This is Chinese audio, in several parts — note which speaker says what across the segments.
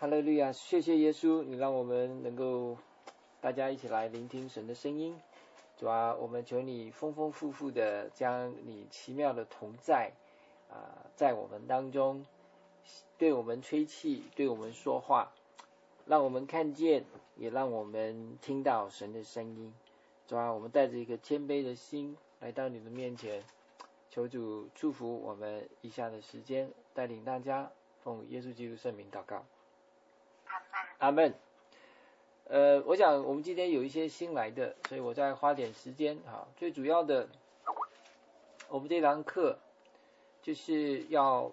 Speaker 1: 哈利路亚，谢谢耶稣，你让我们能够大家一起来聆听神的声音。主啊，我们求你丰丰富富的将你奇妙的同在在我们当中，对我们吹气，对我们说话，让我们看见，也让我们听到神的声音。主啊，我们带着一个谦卑的心来到你的面前，求主祝福我们以下的时间，带领大家奉耶稣基督圣名祷告。阿们。我想我们今天有一些新来的，所以我再花点时间最主要的，我们这堂课就是要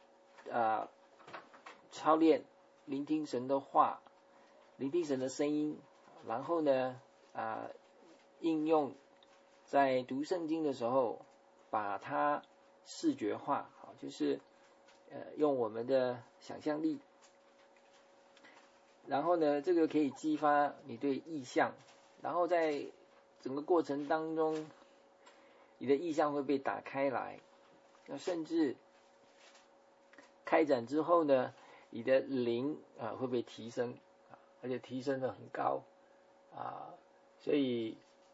Speaker 1: 操练聆听神的话，聆听神的声音，然后呢应用在读圣经的时候把它视觉化，就是用我们的想象力，然后呢这个可以激发你对意象，然后在整个过程当中你的意象会被打开来，那甚至开展之后呢，你的灵会被提升而且提升得很高所以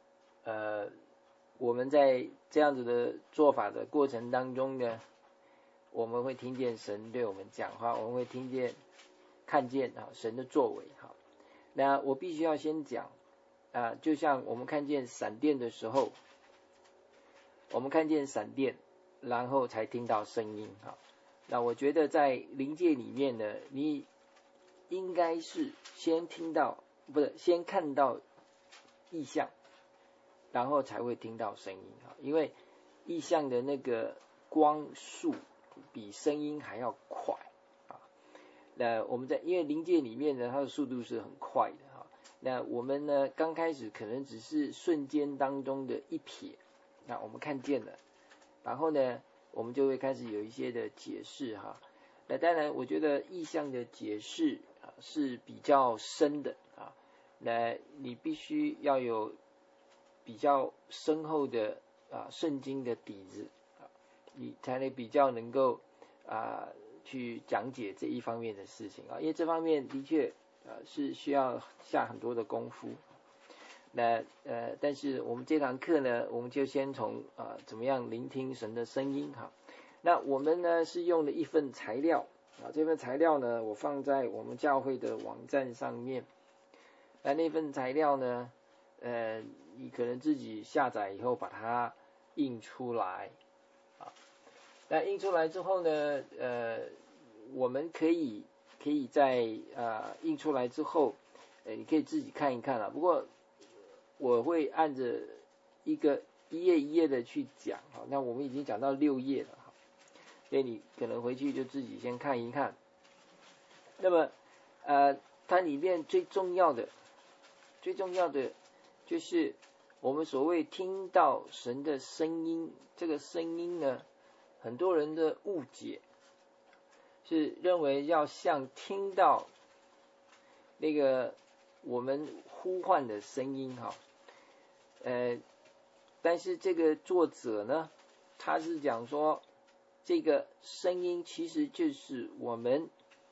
Speaker 1: 我们在这样子的做法的过程当中呢，我们会听见神对我们讲话，我们会看见神的作为。那我必须要先讲就像我们看见闪电的时候，我们看见闪电然后才听到声音那我觉得在灵界里面呢，你应该是先看到异象，然后才会听到声音因为异象的那个光速比声音还要快那我们因为灵界里面呢，它的速度是很快的那我们呢刚开始可能只是瞬间当中的一瞥，那我们看见了，然后呢我们就会开始有一些的解释那当然我觉得异象的解释是比较深的那你必须要有比较深厚的圣经的底子你才能比较能够去讲解这一方面的事情因为这方面的确是需要下很多的功夫。那但是我们这堂课呢，我们就先从怎么样聆听神的声音那我们呢是用了一份材料这份材料呢我放在我们教会的网站上面。那份材料呢你可能自己下载以后把它印出来那印出来之后呢我们可以在印出来之后你可以自己看一看不过我会按着一页一页的去讲那我们已经讲到6页了所以你可能回去就自己先看一看。那么它里面最重要的就是我们所谓听到神的声音，这个声音呢很多人的误解是认为要像听到那个我们呼唤的声音但是这个作者呢他是讲说这个声音其实就是我们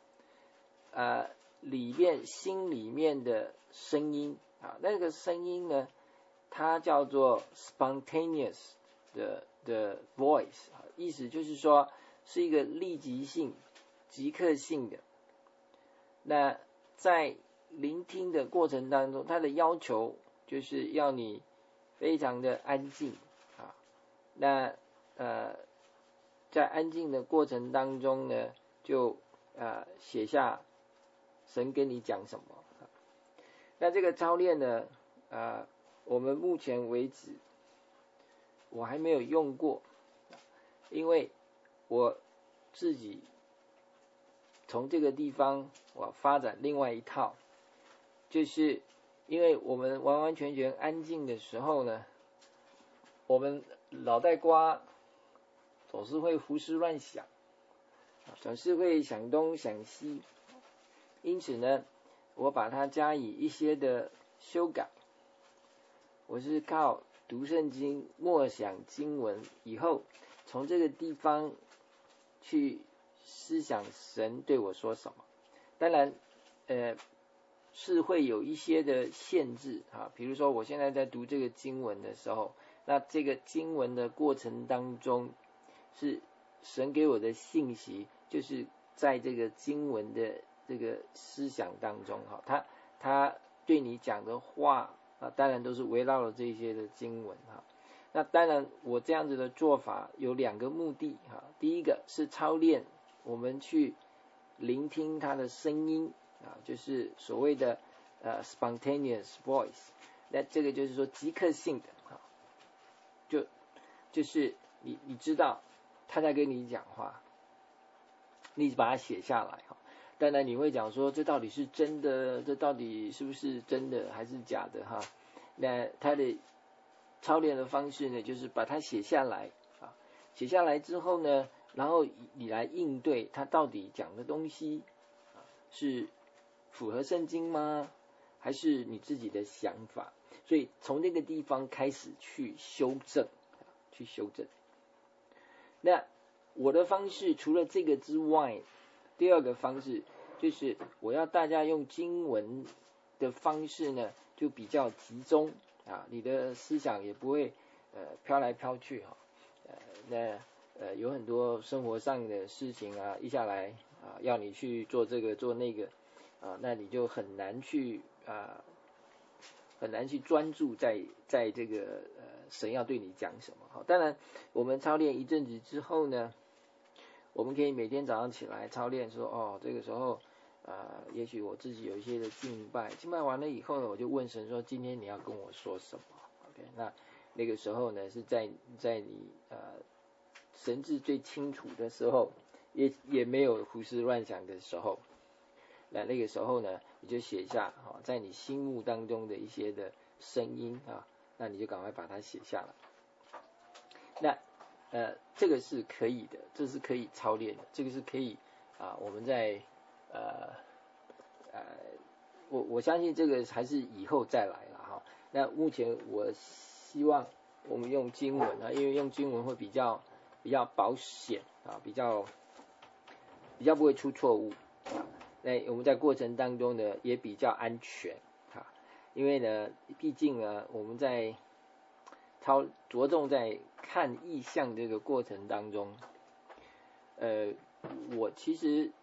Speaker 1: 心里面的声音那个声音呢它叫做 spontaneous 的 voice 意思就是说是一个立即性即刻性的。那在聆听的过程当中，它的要求就是要你非常的安静那在安静的过程当中呢就写下神跟你讲什么那这个操练呢我们目前为止我还没有用过，因为我自己从这个地方我发展另外一套，就是因为我们完完全全安静的时候呢，我们脑袋瓜总是会胡思乱想，总是会想东想西，因此呢我把它加以一些的修改。我是靠读圣经默想经文以后，从这个地方去思想神对我说什么。当然是会有一些的限制啊，比如说我现在在读这个经文的时候，那这个经文的过程当中，是神给我的信息，就是在这个经文的这个思想当中哈，他对你讲的话啊，当然都是围绕了这些的经文哈。那当然我这样子的做法有2个目的哈，第一个是操练我们去聆听他的声音啊，就是所谓的spontaneous voice， 那这个就是说即刻性的啊，就是你知道他在跟你讲话，你把它写下来哈。当然你会讲说这到底是真的，这到底是不是真的还是假的哈？那他的操练的方式呢，就是把它写下来啊，写下来之后呢，然后你来应对他到底讲的东西啊，是符合圣经吗？还是你自己的想法？所以从这个地方开始去修正，去修正。那我的方式除了这个之外，第2个方式就是我要大家用经文的方式呢，就比较集中啊，你的思想也不会飘来飘去哈。有很多生活上的事情啊，一下来啊要你去做这个做那个啊，那你就很难去专注在这个神要对你讲什么。好，当然我们操练一阵子之后呢，我们可以每天早上起来操练说这个时候也许我自己有一些的敬拜完了以后呢，我就问神说今天你要跟我说什么 OK， 那个时候呢是在你神志最清楚的时候，也没有胡思乱想的时候，那个时候呢你就写下在你心目当中的一些的声音啊，那你就赶快把它写下来。那这个是可以的，这是可以操练的，这个是可以我们在我相信这个还是以后再来了哈。那目前我希望我们用经文因为用经文会比较保险比较不会出错误那我们在过程当中呢也比较安全因为呢毕竟呢我们在着重在看意象这个过程当中，我其实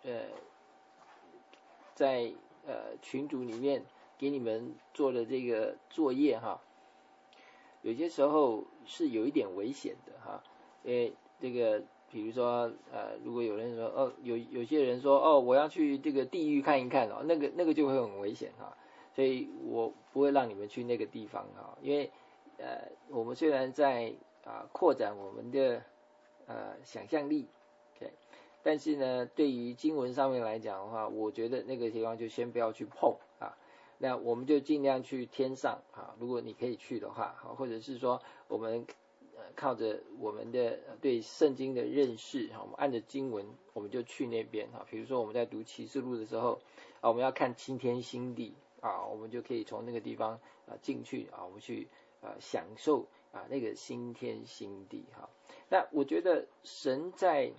Speaker 1: 在群组里面给你们做的这个作业有些时候是有一点危险的因为这个比如说如果有人说有些人说我要去这个地狱看一看那个就会很危险所以我不会让你们去那个地方因为我们虽然在扩展我们的想象力 OK， 但是呢对于经文上面来讲的话，我觉得那个地方就先不要去碰那我们就尽量去天上如果你可以去的话或者是说我们靠着我们的对圣经的认识我们按着经文我们就去那边比如说我们在读启示录的时候我们要看新天新地我们就可以从那个地方进去我们去享受那个新天新地那我觉得神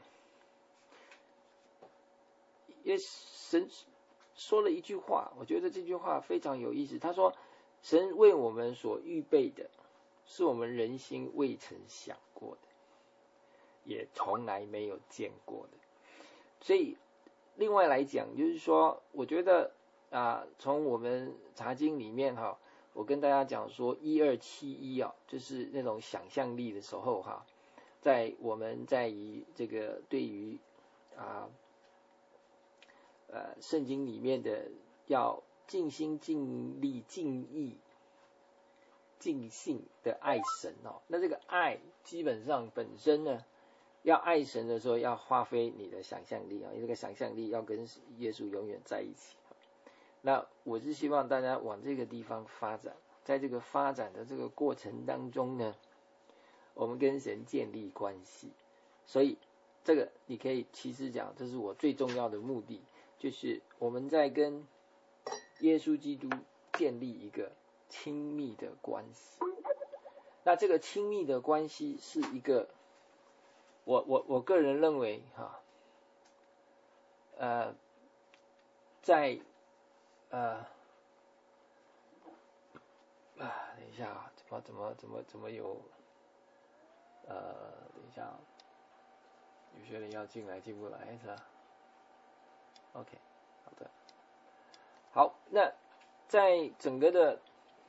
Speaker 1: 说了一句话，我觉得这句话非常有意思。他说神为我们所预备的是我们人心未曾想过的，也从来没有见过的。所以另外来讲就是说我觉得从我们查经里面我跟大家讲说1271就是那种想象力的时候在我们在于这个对于圣经里面的要尽心尽力尽意尽性的爱神那这个爱基本上本身呢要爱神的时候要花费你的想象力因为这个想象力要跟耶稣永远在一起那我是希望大家往这个地方发展，在这个发展的这个过程当中呢，我们跟神建立关系，所以这个你可以其实讲这是我最重要的目的，就是我们在跟耶稣基督建立一个亲密的关系。那这个亲密的关系是一个我个人认为在等一下啊，怎么有等一下啊，有些人要进来进不来是吧 ？OK， 好的，好，那在整个的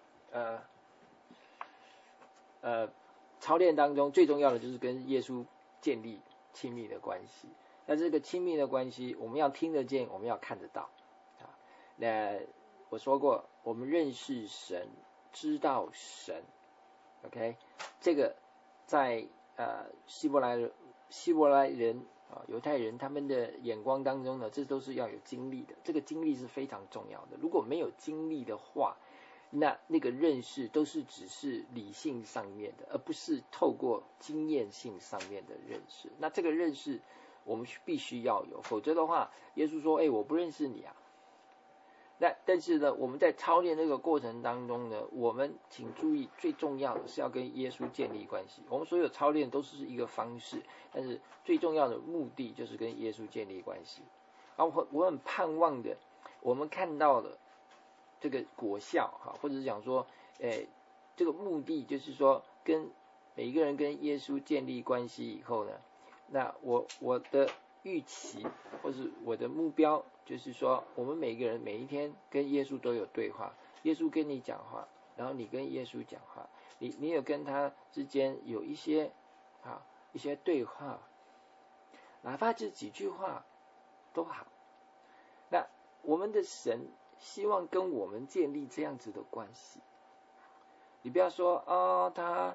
Speaker 1: 操练当中，最重要的就是跟耶稣建立亲密的关系。那这个亲密的关系，我们要听得见，我们要看得到啊。那我说过，我们认识神，知道神 ，OK， 这个在希伯来人啊，犹太人他们的眼光当中呢，这都是要有经历的，这个经历是非常重要的。如果没有经历的话，那个认识都是只是理性上面的，而不是透过经验性上面的认识。那这个认识我们必须要有，否则的话，耶稣说：“我不认识你啊。”但是呢，我们在操练这个过程当中呢，我们请注意，最重要的是要跟耶稣建立关系。我们所有操练都是一个方式，但是最重要的目的就是跟耶稣建立关系。我很盼望的，我们看到了这个果效哈，或者是讲说，这个目的就是说，跟每一个人跟耶稣建立关系以后呢，那我的预期或是我的目标，就是说，我们每个人每一天跟耶稣都有对话，耶稣跟你讲话，然后你跟耶稣讲话，你有跟他之间有一些对话，哪怕这几句话都好。那我们的神希望跟我们建立这样子的关系。你不要说他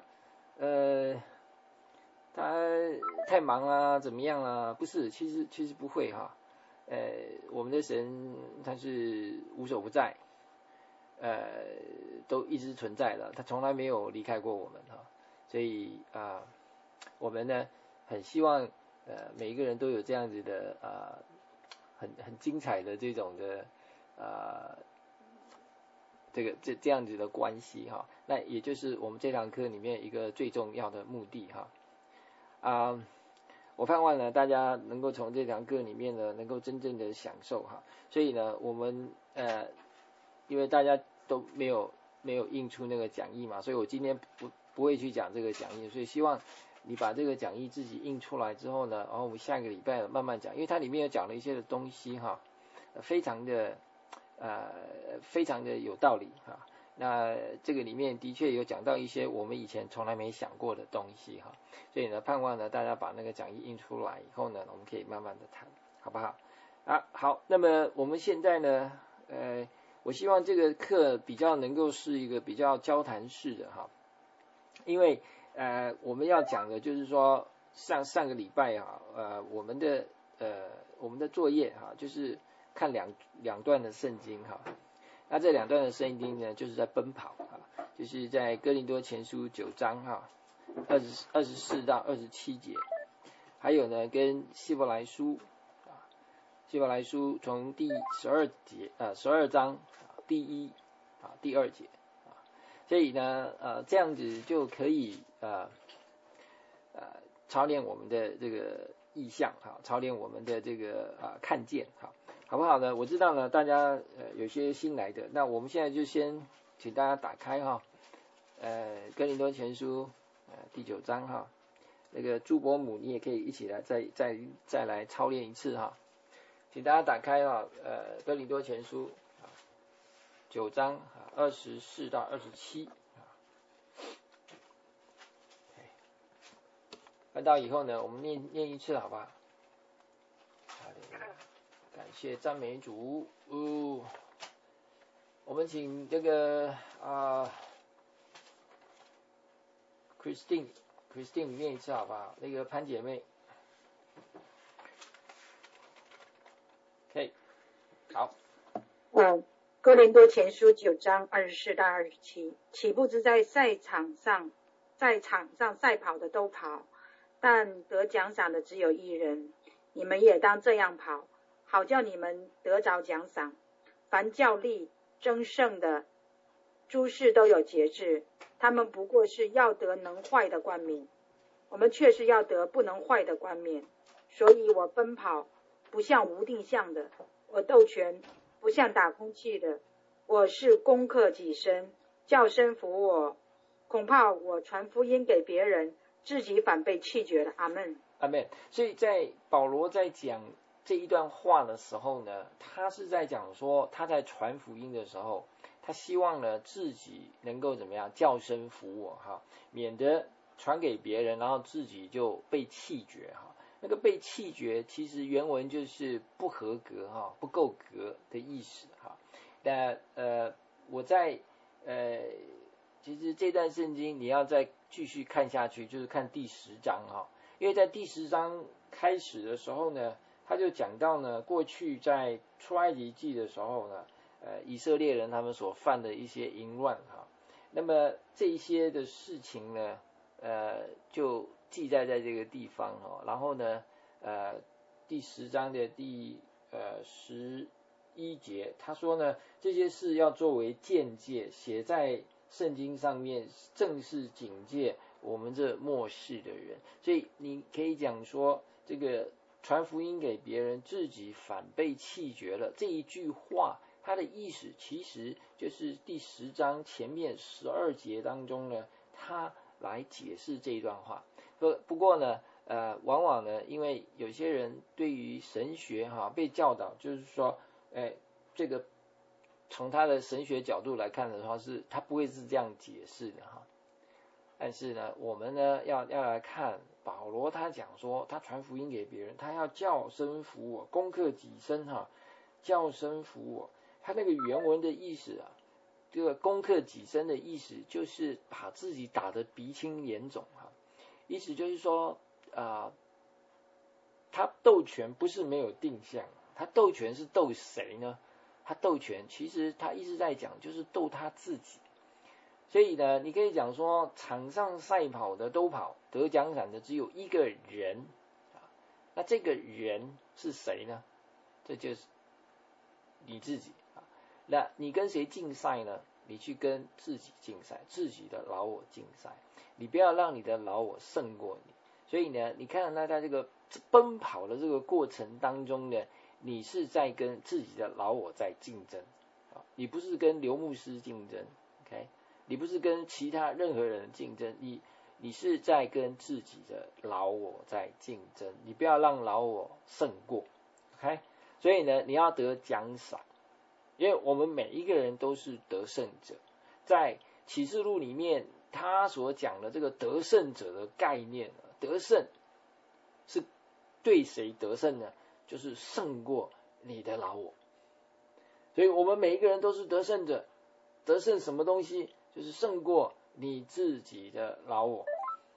Speaker 1: 太忙啦，怎么样啦？不是，其实不会哈。我们的神他是无所不在，都一直存在的，他从来没有离开过我们哈。所以我们呢很希望每一个人都有这样子的很精彩的这种的这样子的关系哈。那也就是我们这堂课里面一个最重要的目的哈。我盼望呢大家能够从这堂课里面呢能够真正的享受哈。所以呢我们因为大家都没有印出那个讲义嘛，所以我今天不会去讲这个讲义，所以希望你把这个讲义自己印出来之后呢，然后我们下个礼拜慢慢讲，因为它里面有讲了一些的东西哈，非常的有道理哈。那这个里面的确有讲到一些我们以前从来没想过的东西哈，所以呢盼望呢大家把那个讲义印出来以后呢，我们可以慢慢的谈，好不好？好，那么我们现在呢我希望这个课比较能够是一个比较交谈式的哈，因为我们要讲的就是说上个礼拜我们的作业哈，就是看两段的圣经哈。那这两段的圣经呢，就是在奔跑就是在哥林多前书9章24到27节，还有呢跟希伯来书从第12章第1第2节所以呢这样子就可以操练我们的这个意象操练我们的这个看见好不好呢？我知道呢大家有些新来的，那我们现在就先请大家打开哥林多前书第9章那个朱伯母你也可以一起来再来操练一次请大家打开哥林多前书9章24到27看到以后呢，我们念一次好吧？感谢赞美主。我们请这个Christine 念一次好不好？那个潘姐妹。OK， 好。
Speaker 2: 哥林多前书9章24到27，岂不知在场上赛跑的都跑，但得奖赏的只有一人。你们也当这样跑，好叫你们得着奖赏。凡较力争胜的，诸事都有节制，他们不过是要得能坏的冠冕，我们却是要得不能坏的冠冕。所以我奔跑不像无定向的，我斗拳不像打空气的。我是攻克己身，叫声服我，恐怕我传福音给别人，自己反被弃绝了。阿们，
Speaker 1: 阿们。所以在保罗在讲这一段话的时候呢，他是在讲说他在传福音的时候，他希望呢自己能够怎么样叫声服我哈，免得传给别人，然后自己就被弃绝哈。那个被弃绝其实原文就是不合格哈，不够格的意思哈。那我在其实这段圣经你要再继续看下去，就是看第10章哈，因为在第10章开始的时候呢，他就讲到呢，过去在出埃及记的时候呢，以色列人他们所犯的一些淫乱哈，那么这一些的事情呢，就记载在这个地方哈，然后呢，第10章的第11节，他说呢，这些事要作为鉴戒，写在圣经上面，正是警戒我们这末世的人。所以你可以讲说，这个传福音给别人，自己反被弃绝了这一句话，它的意思其实就是第10章前面12节当中呢，他来解释这一段话。不过呢，往往呢，因为有些人对于神学被教导，就是说，这个从他的神学角度来看的话，是他不会是这样解释的哈。但是呢，我们呢要来看保罗，他讲说，他传福音给别人，他要叫声服我，攻克己身哈，叫声服我。他那个原文的意思啊，这个攻克己身的意思就是把自己打得鼻青脸肿哈。意思就是说，他斗拳不是没有定向，他斗拳是斗谁呢？他斗拳其实他一直在讲就是斗他自己。所以呢，你可以讲说，场上赛跑的都跑，得奖赏的只有一个人，那这个人是谁呢？这就是你自己啊。那你跟谁竞赛呢？你去跟自己竞赛，自己的老我竞赛，你不要让你的老我胜过你。所以呢，你看那在这个奔跑的这个过程当中呢，你是在跟自己的老我在竞争啊，你不是跟刘牧师竞争 ，OK？ 你不是跟其他任何人竞争，你是在跟自己的老我在竞争，你不要让老我胜过 ，OK？ 所以呢，你要得奖赏，因为我们每一个人都是得胜者。在启示录里面，他所讲的这个得胜者的概念，得胜是对谁得胜呢？就是胜过你的老我。所以我们每一个人都是得胜者，得胜什么东西？就是胜过你自己的老我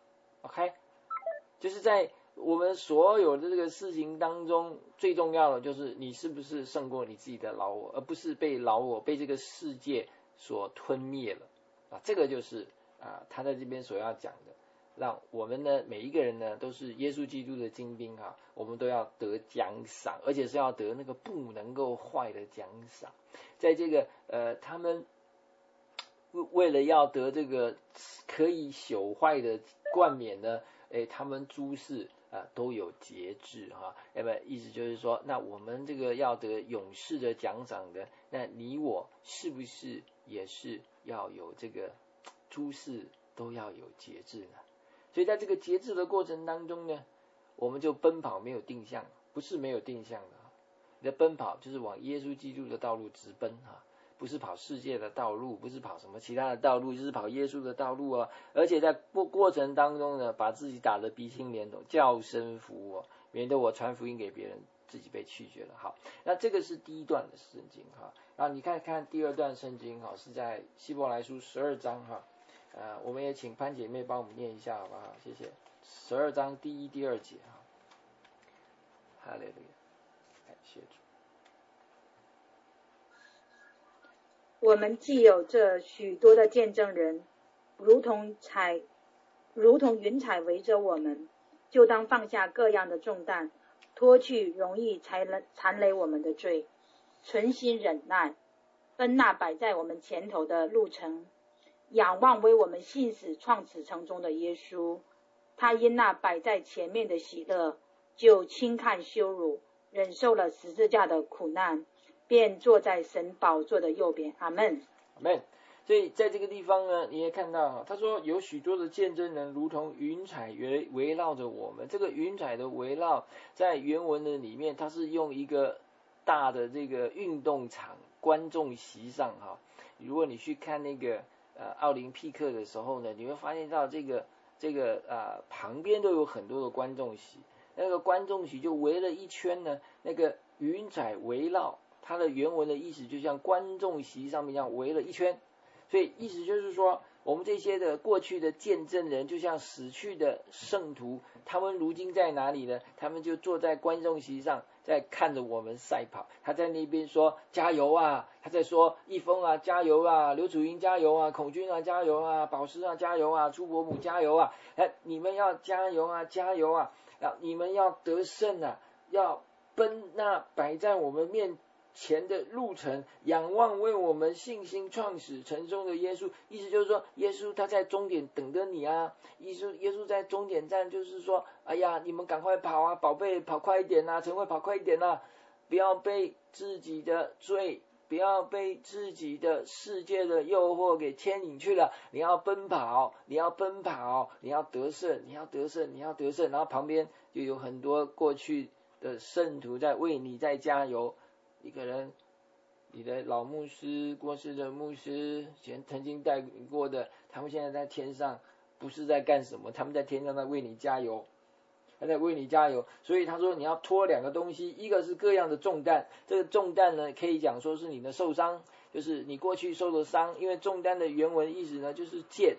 Speaker 1: ，OK？ 就是在我们所有的这个事情当中，最重要的就是你是不是胜过你自己的老我，而不是被老我被这个世界所吞灭了啊！这个就是他在这边所要讲的，让我们呢每一个人呢都是耶稣基督的精兵啊，我们都要得奖赏，而且是要得那个不能够坏的奖赏。在这个他们为了要得这个可以朽坏的冠冕呢，他们诸事都有节制哈。那么意思就是说，那我们这个要得永世的奖赏的，那你我是不是也是要有这个诸事都要有节制呢？所以在这个节制的过程当中呢，我们就奔跑没有定向，不是没有定向的，你的奔跑就是往耶稣基督的道路直奔哈。不是跑世界的道路，不是跑什么其他的道路，就是跑耶稣的道路啊！而且在过程当中呢，把自己打得鼻青脸肿，叫声服我，免得我传福音给别人，自己被拒绝了。好，那这个是第一段的圣经哈。然后你看第二段圣经哈，是在希伯来书12章哈。我们也请潘姐妹帮我们念一下好不好？谢谢。12章第1、第2节哈。哈利路亚，感谢主。
Speaker 2: 我们既有这许多的见证人，如同云彩围着我们，就当放下各样的重担，脱去容易缠累我们的罪，存心忍耐，奔那摆在我们前头的路程，仰望为我们信死创始成终的耶稣。他因那摆在前面的喜乐，就轻看羞辱，忍受了十字架的苦难， 便坐在神宝座的右边。阿们。
Speaker 1: 阿们。所以在这个地方呢，你也看到，他说有许多的见证人如同云彩围绕着我们。这个云彩的围绕，在原文的里面，它是用一个大的这个运动场观众席上哈。如果你去看那个奥林匹克的时候呢，你会发现到这个旁边都有很多的观众席，那个观众席就围了一圈呢，那个云彩围绕，它的原文的意思就像观众席上面一样围了一圈。所以意思就是说，我们这些的过去的见证人，就像死去的圣徒，他们如今在哪里呢？他们就坐在观众席上，在看着我们赛跑。他在那边说加油啊，他在说一峰啊加油啊，刘楚英加油啊，孔军啊加油啊，宝石啊加油啊，朱伯母加油啊，你们要加油啊加油啊，你们要得胜啊，要奔那摆在我们面前的路程，仰望为我们信心创始成终的耶稣。意思就是说，耶稣他在终点等着你啊。耶稣在终点站就是说，哎呀，你们赶快跑啊，宝贝，跑快一点啊，陈慧跑快一点啊，不要被自己的罪，不要被自己的世界的诱惑给牵引去了。你要奔跑，你要奔跑，你要得胜，你要得胜，你要得胜。然后旁边就有很多过去的圣徒在为你在加油。一个人，你的老牧师过世的牧师，曾经带领过的，他们现在在天上，不是在干什么？他们在天上在为你加油，他在为你加油。所以他说你要拖两个东西，一个是各样的重担，这个重担呢，可以讲说是你的受伤，就是你过去受的伤，因为重担的原文意思呢就是剑，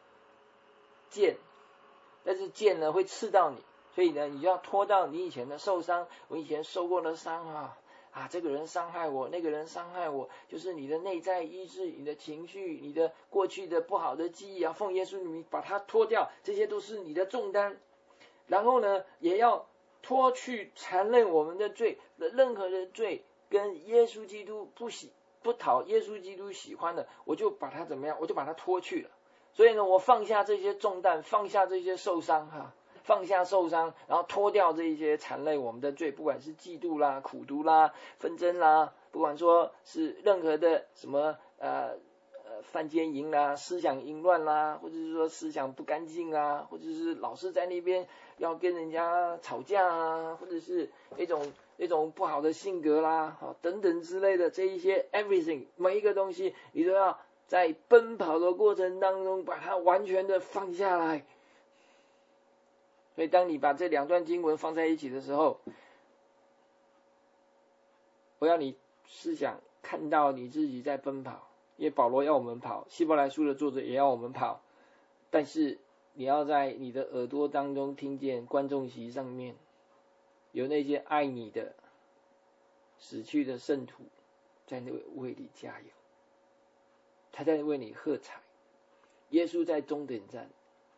Speaker 1: 但是剑呢会刺到你，所以呢你就要拖到你以前的受伤，我以前受过的伤啊，这个人伤害我，那个人伤害我，就是你的内在意志，你的情绪，你的过去的不好的记忆啊，奉耶稣名把它脱掉，这些都是你的重担。然后呢，也要脱去缠累我们的罪，任何的罪跟耶稣基督不讨耶稣基督喜欢的，我就把它怎么样，我就把它脱去了。所以呢，我放下这些重担，放下这些受伤放下受伤，然后脱掉这一些缠累我们的罪，不管是嫉妒啦、苦毒啦、纷争啦，不管说是任何的什么犯奸淫啦、思想淫乱啦，或者是说思想不干净啊，或者是老是在那边要跟人家吵架啊，或者是那种不好的性格啦，等等之类的这一些 everything 每一个东西，你都要在奔跑的过程当中把它完全的放下来。所以当你把这两段经文放在一起的时候，我要你思想看到你自己在奔跑，因为保罗要我们跑，希伯来书的作者也要我们跑，但是你要在你的耳朵当中听见观众席上面有那些爱你的死去的圣徒在那为你加油，他在为你喝彩。耶稣在终点站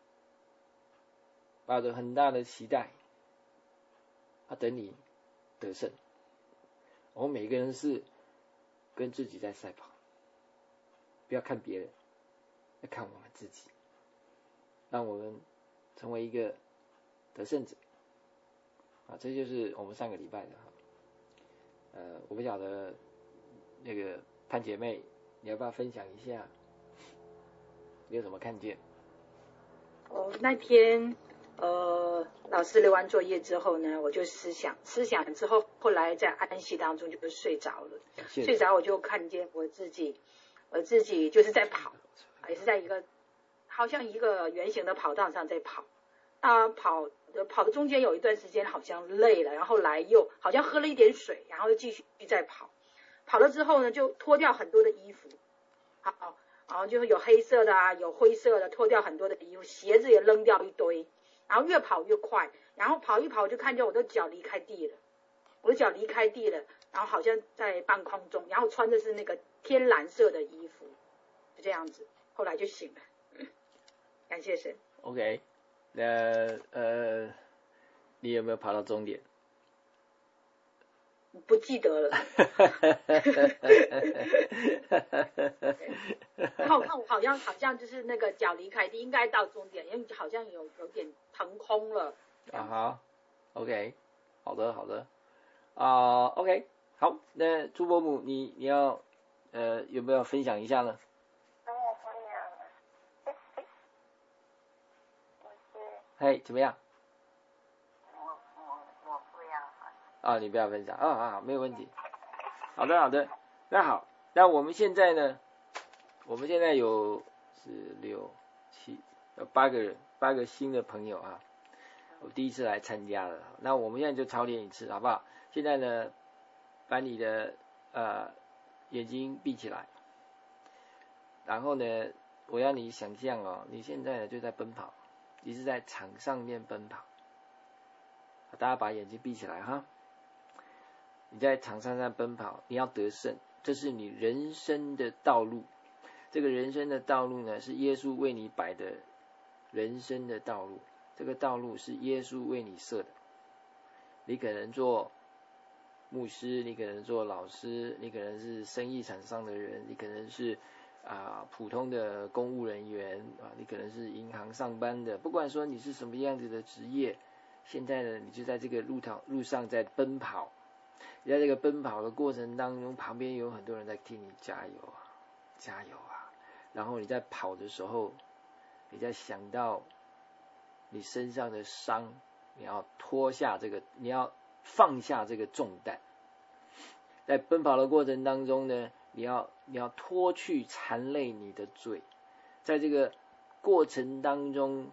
Speaker 1: 抱着很大的期待，他等你得胜。我们每个人是跟自己在赛跑，不要看别人，要看我们自己，让我们成为一个得胜者。这就是我们上个礼拜的我不晓得那个潘姐妹，你要不要分享一下，你有什么看见？
Speaker 2: 那天老师留完作业之后呢，我就思想之后，后来在安息当中就睡着了。睡着我就看见我自己就是在跑，也是在一个好像一个圆形的跑道上在跑。跑的中间有一段时间好像累了，然后来又好像喝了一点水，然后又继续再跑。跑了之后呢，就脱掉很多的衣服，然后就有黑色的啊，有灰色的，脱掉很多的衣服，鞋子也扔掉一堆。然后越跑越快，然后跑一跑就看见我的脚离开地了，然后好像在半空中，然后穿的是那个天蓝色的衣服，就这样子，后来就醒了。感谢神。
Speaker 1: OK， 你有没有跑到终点？
Speaker 2: 不记得了。然后看我好像就是那个脚离开地，应该到终点，因为好像有点腾空了。
Speaker 1: OK， 好的，OK， 好，那朱伯母，你要有没有分享一下呢？
Speaker 3: 我分享，
Speaker 1: 嘿，怎么样？
Speaker 3: 我不要。
Speaker 1: 你不要分享好，没有问题。好的，那好，那我们现在呢？我们现在有6、7、8个人，8个新的朋友啊，我第一次来参加了。那我们现在就操练一次，好不好？现在呢，把你的眼睛闭起来，然后呢，我要你想象哦，你现在呢就在奔跑，你是在场上面奔跑。大家把眼睛闭起来哈。你在场上上奔跑，你要得胜，这是你人生的道路。这个人生的道路呢，是耶稣为你摆的人生的道路。这个道路是耶稣为你设的。你可能做牧师，你可能做老师，你可能是生意场上的人，你可能是普通的公务人员你可能是银行上班的。不管说你是什么样子的职业，现在呢，你就在这个路上在奔跑。你在这个奔跑的过程当中，旁边有很多人在替你加油啊，加油啊！然后你在跑的时候，你在想到你身上的伤，你要你要放下这个重担。在奔跑的过程当中呢，你要脱去缠累你的罪。在这个过程当中，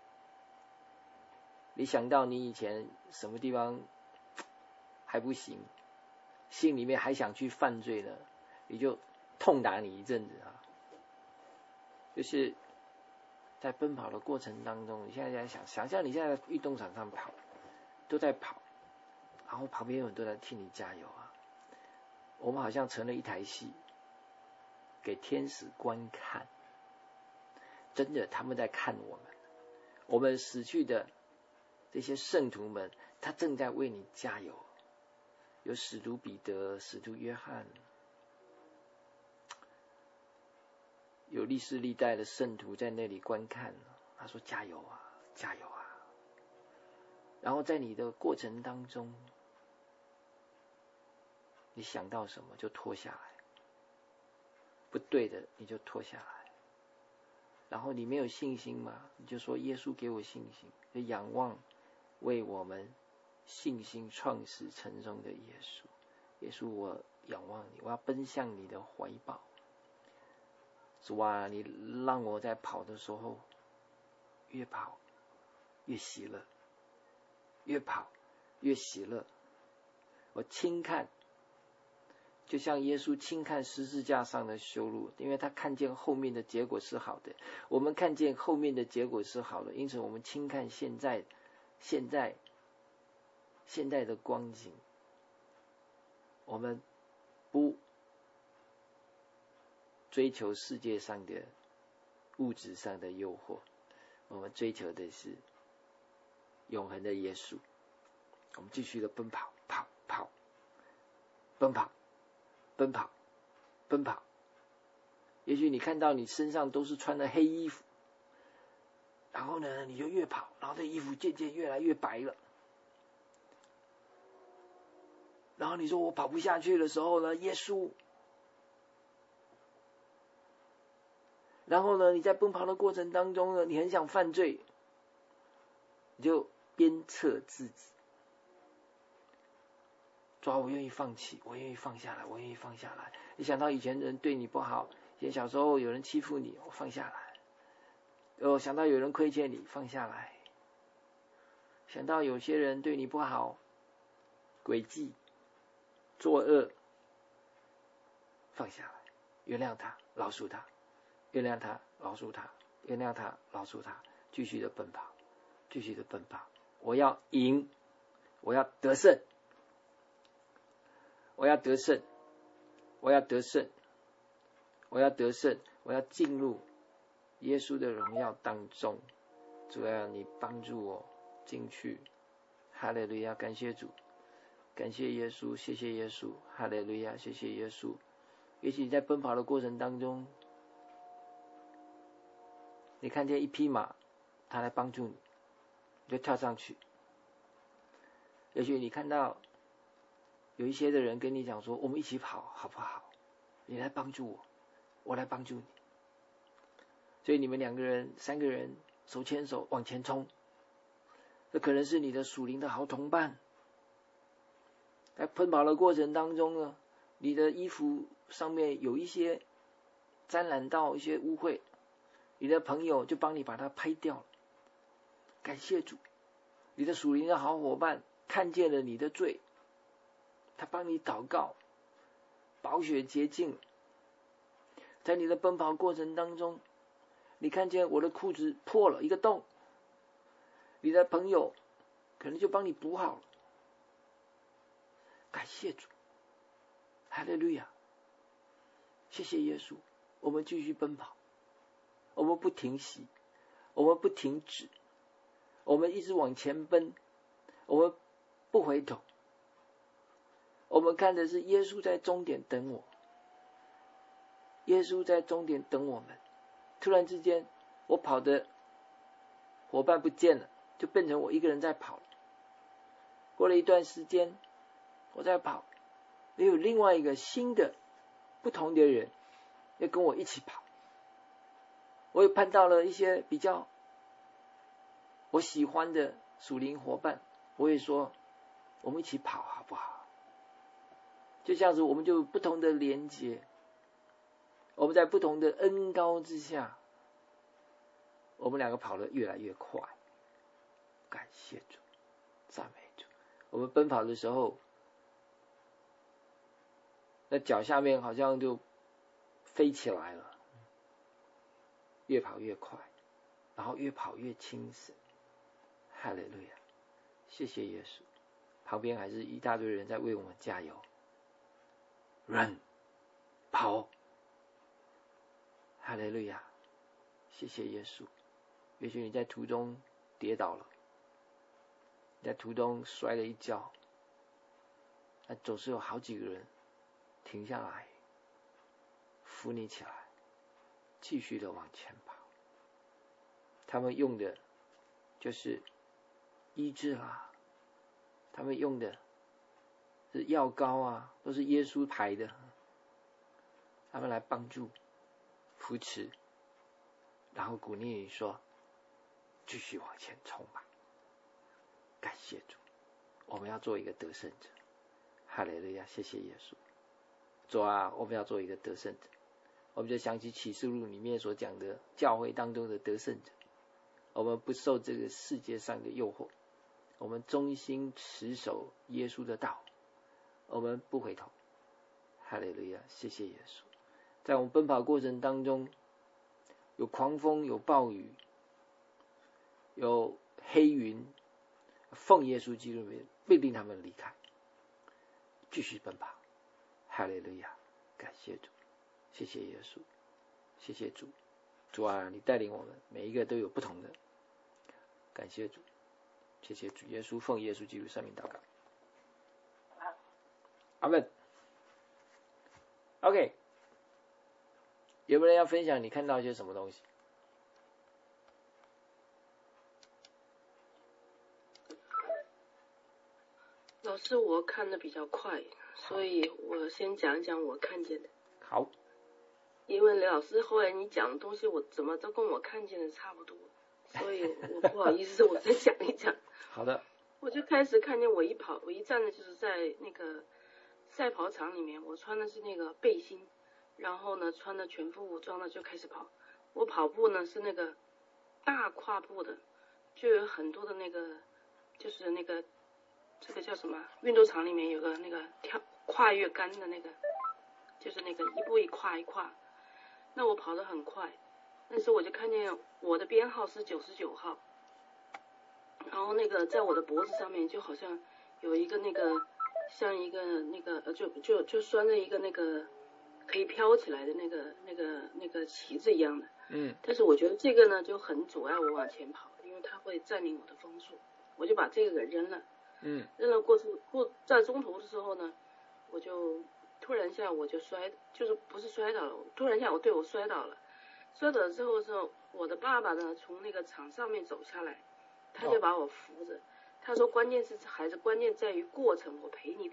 Speaker 1: 你想到你以前什么地方还不行，心里面还想去犯罪呢，你就痛打你一阵子啊。就是在奔跑的过程当中，你现在在想象你现在在运动场上跑，都在跑，然后旁边有很多人替你加油啊。我们好像成了一台戏，给天使观看。真的，他们在看我们，我们死去的这些圣徒们，他正在为你加油。有使徒彼得、使徒约翰，有历世历代的圣徒在那里观看。他说：“加油啊，加油啊！”然后在你的过程当中，你想到什么就脱下来，不对的你就脱下来。然后你没有信心嘛，你就说：“耶稣给我信心。”就仰望为我们信心创始成终的耶稣。耶稣，我仰望你，我要奔向你的怀抱。主啊，你让我在跑的时候越跑越喜乐，越跑越喜乐。我轻看，就像耶稣轻看十字架上的羞辱，因为他看见后面的结果是好的。我们看见后面的结果是好的，因此我们轻看现在的光景。我们不追求世界上的物质上的诱惑，我们追求的是永恒的耶稣。我们继续的奔跑，奔跑。也许你看到你身上都是穿的黑衣服，然后呢，你就越跑，然后这衣服渐渐越来越白了。然后你说我跑不下去的时候呢，耶稣。然后呢，你在奔跑的过程当中呢，你很想犯罪，你就鞭策自己。主啊，我愿意放弃，我愿意放下来，我愿意放下来。你想到以前人对你不好，以前小时候有人欺负你，我放下来。想到有人亏欠你，放下来。想到有些人对你不好，诡计、作恶，放下来，原谅他，饶恕他，原谅他，饶恕他，原谅他，饶恕他，继续的奔跑，继续的奔跑。我要赢，我要得胜，我要得胜，我要得胜，我要得胜，我要进入耶稣的荣耀当中。主啊，你帮助我进去。哈利路亚，感谢主，感谢耶稣，谢谢耶稣，哈利路亚，谢谢耶稣。也许你在奔跑的过程当中，你看见一匹马，它来帮助你，你就跳上去。也许你看到有一些的人跟你讲说，我们一起跑好不好？你来帮助我，我来帮助你。所以你们2个人、3个人手牵手往前冲，这可能是你的属灵的好同伴。在奔跑的过程当中呢，你的衣服上面有一些沾染到一些污秽，你的朋友就帮你把它拍掉了。感谢主，你的属灵的好伙伴看见了你的罪，他帮你祷告，宝血洁净。在你的奔跑过程当中，你看见我的裤子破了一个洞，你的朋友可能就帮你补好了。感谢主，哈利路亚，谢谢耶稣。我们继续奔跑，我们不停息，我们不停止，我们一直往前奔，我们不回头。我们看的是耶稣在终点等我，耶稣在终点等我们。突然之间，我跑的伙伴不见了，就变成我一个人在跑了。过了一段时间，我在跑，也有另外一个新的不同的人要跟我一起跑。我也碰到了一些比较我喜欢的属灵伙伴，我也说我们一起跑好不好？就这样子，我们就有不同的连结，我们在不同的恩膏之下，我们2个跑得越来越快。感谢主，赞美主。我们奔跑的时候，那脚下面好像就飞起来了，越跑越快，然后越跑越轻省。哈利路亚，谢谢耶稣。旁边还是一大堆人在为我们加油。run， 跑，哈利路亚，谢谢耶稣。也许你在途中跌倒了，在途中摔了一跤，那总是有好几个人停下来扶你起来，继续的往前跑。他们用的就是医治啦，他们用的是药膏啊，都是耶稣牌的，他们来帮助扶持，然后鼓励你说继续往前冲吧。感谢主，我们要做一个得胜者。哈利路亚，谢谢耶稣。主啊，我们要做一个得胜者。我们就想起启示录里面所讲的教会当中的得胜者，我们不受这个世界上的诱惑，我们忠心持守耶稣的道，我们不回头。哈利路亚，谢谢耶稣。在我们奔跑过程当中，有狂风，有暴雨，有黑云，奉耶稣基督的名命令他们离开，继续奔跑。哈利路亚，感谢主，谢谢耶稣，谢谢主。主啊，你带领我们每一个都有不同的。感谢主，谢谢主耶稣，奉耶稣基督圣名祷告，阿们。OK， 有没有人要分享你看到一些什么东西？
Speaker 4: 老师，我看的比较快，所以我先讲一讲我看见的。
Speaker 1: 好。
Speaker 4: 因为老师后来你讲的东西，我怎么都跟我看见的差不多，所以我不好意思，我再讲一讲。
Speaker 1: 好的。
Speaker 4: 我就开始看见我一站的就是在那个赛跑场里面，我穿的是那个背心，然后呢穿的全副武装的就开始跑。我跑步呢是那个大跨步的，就有很多的那个就是那个这个叫什么？运动场里面有个那个跨越杆的那个，就是那个一步一跨一跨。那我跑得很快，但是我就看见我的编号是99号，然后那个在我的脖子上面就好像有一个那个像一个那个就拴着一个那个可以飘起来的那个旗子一样的。但是我觉得这个呢就很阻碍我往前跑，因为它会占领我的风速，我就把这个给扔了。扔了在中途的时候呢，我就突然一下我就就是不是摔倒了，突然一下我摔倒了。摔倒之后是我的爸爸呢从那个场上面走下来，他就把我扶着，他说关键在于过程，我陪你跑完这个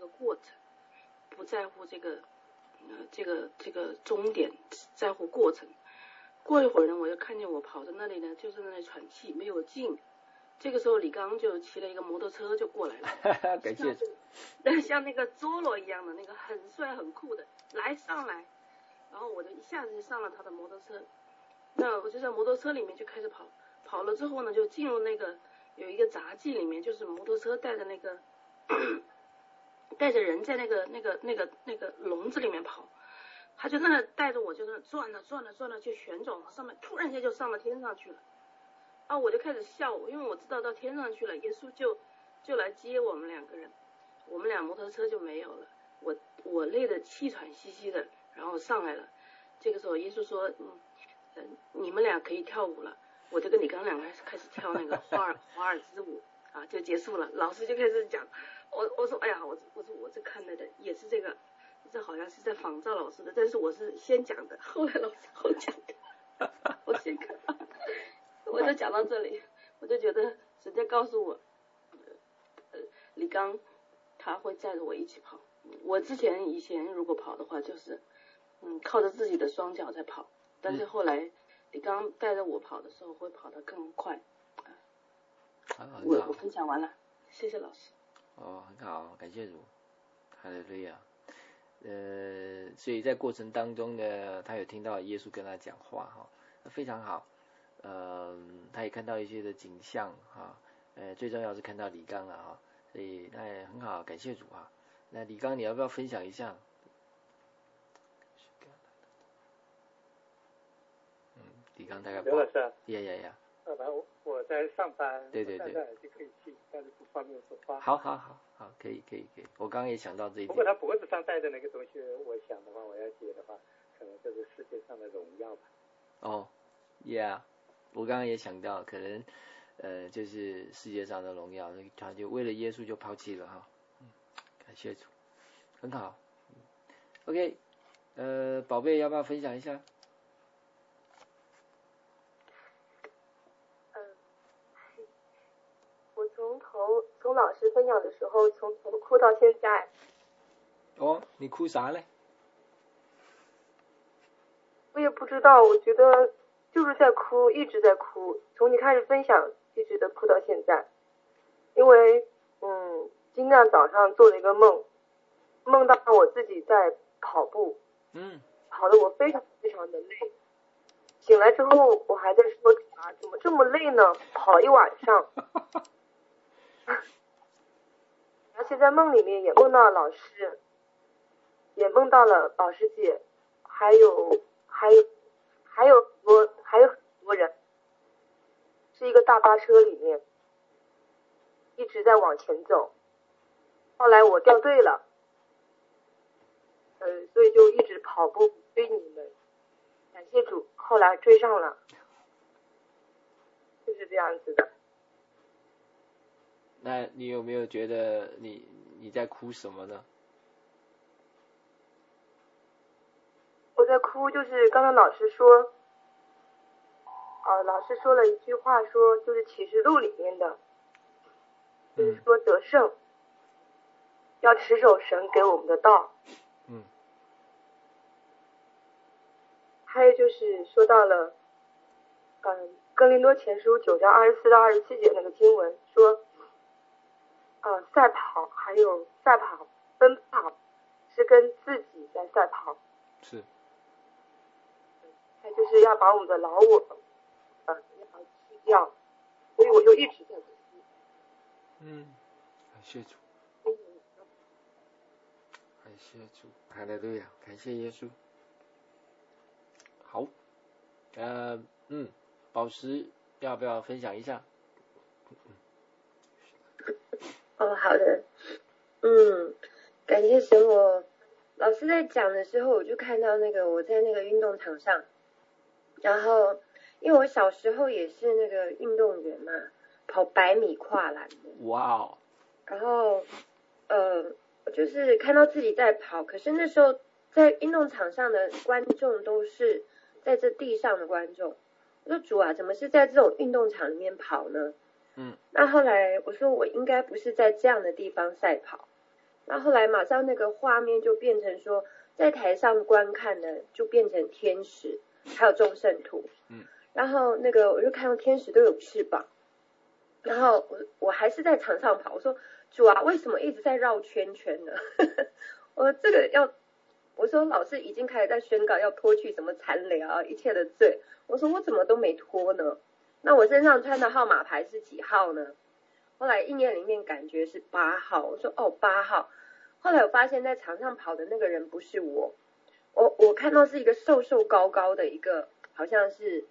Speaker 4: 个过程，不在乎这个终点，在乎过程。过一会儿呢，我就看见我跑在那里呢，就是在那里喘气，没有劲。这个时候李刚就骑了一个摩托车就过来了，
Speaker 1: 感谢，
Speaker 4: 像那个佐罗一样的那个很帅很酷的上来，然后我就一下子就上了他的摩托车，那我就在摩托车里面就开始跑，跑了之后呢，就进入那个有一个杂技里面，就是摩托车带着那个带着人在那个笼子里面跑，他就在那带着我，就在那转了就旋转往上面，突然间就上了天上去了。啊，我就开始笑，因为我知道到天上去了，耶稣就来接我们两个人，我们俩摩托车就没有了。我累得气喘吁吁的，然后上来了。这个时候耶稣说，你们俩可以跳舞了。我就跟李刚两个人开始跳那个华尔兹舞啊，就结束了。老师就开始讲，我说哎呀，我说我这看来的也是这个，这好像是在仿照老师的，但是我是先讲的，后来老师后讲的，我先看。我就讲到这里，我就觉得神在告诉我，李刚他会载着我一起跑。我以前如果跑的话，就是靠着自己的双脚在跑，但是后来李刚带着我跑的时候，会跑得更快。我分享完了，谢谢老师。
Speaker 1: 很好，感谢主，哈利路亚。所以在过程当中呢，他有听到耶稣跟他讲话哈，非常好。他也看到一些的景象哈，最重要是看到李刚了哈，所以那也很好，感谢主啊。那李刚你要不要分享一下？李刚大概
Speaker 5: 刘老师啊，
Speaker 1: 呀，
Speaker 5: 我在上班，
Speaker 1: 对，
Speaker 5: 戴着耳机可以听，但是不方便说话。
Speaker 1: 好，可以，我刚刚也想到这一点。
Speaker 5: 不过他脖子上戴的那个东西，我想的话，我要解的话，可能就是世界上的荣耀吧。
Speaker 1: Yeah。我刚刚也想到，可能就是世界上的荣耀，他就为了耶稣就抛弃了哈。感谢主，很好。OK， 宝贝要不要分享一下？
Speaker 6: 我从老师分享的时候，从头哭到现在。
Speaker 1: 你哭啥嘞？
Speaker 6: 我也不知道，我觉得就是在哭，一直在哭，从你开始分享一直的哭到现在。因为今天早上做了一个梦，梦到我自己在跑步，跑得我非常非常的累。醒来之后我还在说怎么这么累呢？跑一晚上。而且在梦里面也梦到了老师，也梦到了老师姐，还有很多人，是一个大巴车里面一直在往前走。后来我掉队了，所以就一直跑步追你们，感谢主，后来追上了，就是这样子的。
Speaker 1: 那你有没有觉得你在哭什么呢？
Speaker 6: 我在哭，就是刚刚老师说，老师说了一句话，说就是启示录里面的，就是说得胜，要持守神给我们的道。还有就是说到了，哥林多前书9章24到27节那个经文说，赛跑还有赛跑奔跑是跟自己在赛跑，
Speaker 1: 是，
Speaker 6: 他就是要把我们的老我要去掉，所以我就一直在哭。
Speaker 1: 感谢主，感谢主，哈利路亚，感谢耶稣。好，宝石要不要分享一下？
Speaker 7: 好的，感谢神。我老师在讲的时候，我就看到我在那个运动场上，然后因为我小时候也是那个运动员嘛，跑100米跨栏的。
Speaker 1: 哇哦！
Speaker 7: 然后我就是看到自己在跑，可是那时候在运动场上的观众都是在这地上的观众。我说主啊，怎么是在这种运动场里面跑呢？那后来我说我应该不是在这样的地方赛跑， 那后来马上那个画面就变成说，在台上观看的就变成天使，还有众圣徒。然后那个我就看到天使都有翅膀，然后我还是在场上跑，我说主啊，为什么一直在绕圈圈呢？我这个我说老师已经开始在宣告要脱去什么残累啊，一切的罪。我说我怎么都没脱呢？那我身上穿的号码牌是几号呢？后来意念里面感觉是8号，我说8号。后来我发现在场上跑的那个人不是我看到是一个瘦瘦高高的一个，好像是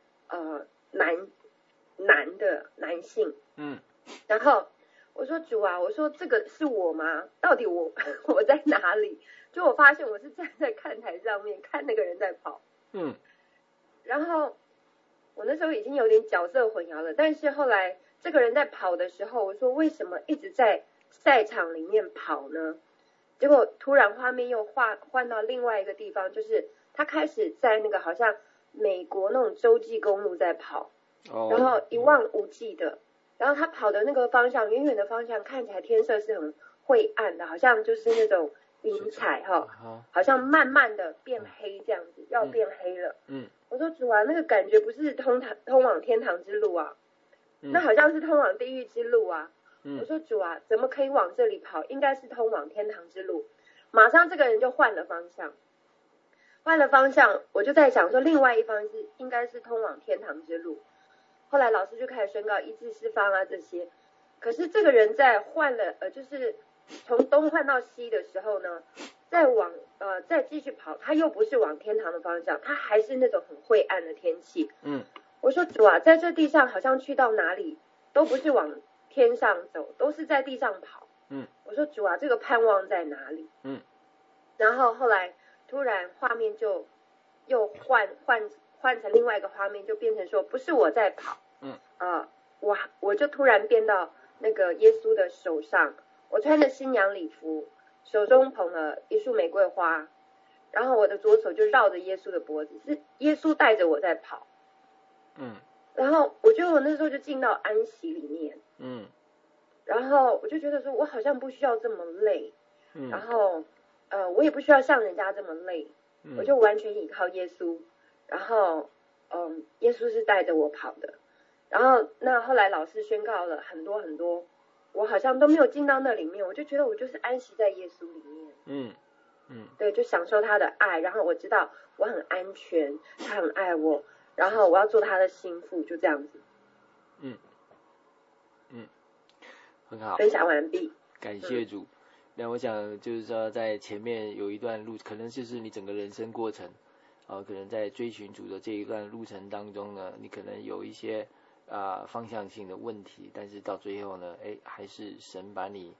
Speaker 7: 男性。然后我说主啊，我说这个是我吗？到底我在哪里？就我发现我是站在看台上面看那个人在跑。然后我那时候已经有点角色混淆了，但是后来这个人在跑的时候，我说为什么一直在赛场里面跑呢？结果突然画面又换到另外一个地方，就是他开始在那个好像美国那种洲际公路在跑，然后一望无际的，然后他跑的那个方向，远远的方向看起来天色是很灰暗的，好像就是那种云彩好像慢慢的变黑这样子，要变黑了。我说主啊，那个感觉不是通往天堂之路啊，那好像是通往地狱之路啊。我说主啊，怎么可以往这里跑？应该是通往天堂之路。马上这个人就换了方向，我就在想说另外一方应该是通往天堂之路。后来老师就开始宣告医治释放啊这些，可是这个人在换了就是从东换到西的时候呢，再继续跑，他又不是往天堂的方向，他还是那种很灰暗的天气。我说主啊，在这地上好像去到哪里都不是往天上走，都是在地上跑。我说主啊，这个盼望在哪里？然后后来突然画面就又换成另外一个画面，就变成说不是我在跑。我就突然变到那个耶稣的手上，我穿着新娘礼服，手中捧了一束玫瑰花，然后我的左手就绕着耶稣的脖子，是耶稣带着我在跑。然后我觉得我那时候就进到安息里面。然后我就觉得说我好像不需要这么累。然后我也不需要像人家这么累。我就完全依靠耶稣。然后耶稣是带着我跑的。然后那后来老师宣告了很多很多，我好像都没有进到那里面，我就觉得我就是安息在耶稣里面。对，就享受他的爱，然后我知道我很安全，他很爱我，然后我要做他的心腹，就这样子。
Speaker 1: 很好，
Speaker 7: 分享完毕，
Speaker 1: 感谢主。那我想就是说，在前面有一段路，可能就是你整个人生过程，可能在追寻主的这一段路程当中呢，你可能有一些方向性的问题，但是到最后呢，还是神把你